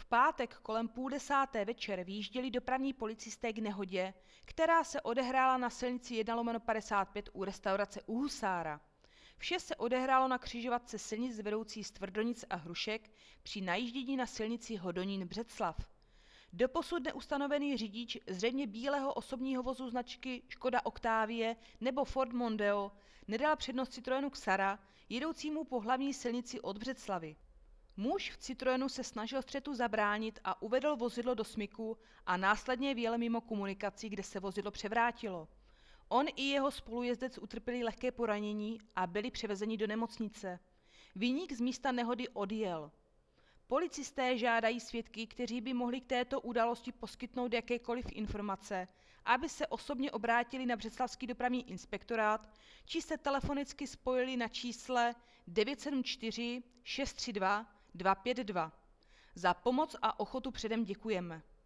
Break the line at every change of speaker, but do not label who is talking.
pátek kolem 9:30 večer vyjížděli dopravní policisté k nehodě, která se odehrála na silnici 1/55 u restaurace U Husára. Vše se odehrálo na křižovatce silnic vedoucí z Tvrdonic a Hrušek při najíždění na silnici Hodonín-Břeclav. Doposud neustanovený řidič zřejmě bílého osobního vozu značky Škoda Octavie nebo Ford Mondeo nedal přednost Citroenu Xara, jedoucímu po hlavní silnici od Břeclavy. Muž v Citroenu se snažil střetu zabránit a uvedl vozidlo do smyku a následně vyjel mimo komunikaci, kde se vozidlo převrátilo. On i jeho spolujezdec utrpěli lehké poranění a byli převezeni do nemocnice. Viník z místa nehody odjel. Policisté žádají svědky, kteří by mohli k této události poskytnout jakékoliv informace, aby se osobně obrátili na břeclavský dopravní inspektorát, či se telefonicky spojili na čísle 974 632 252. Za pomoc a ochotu předem děkujeme.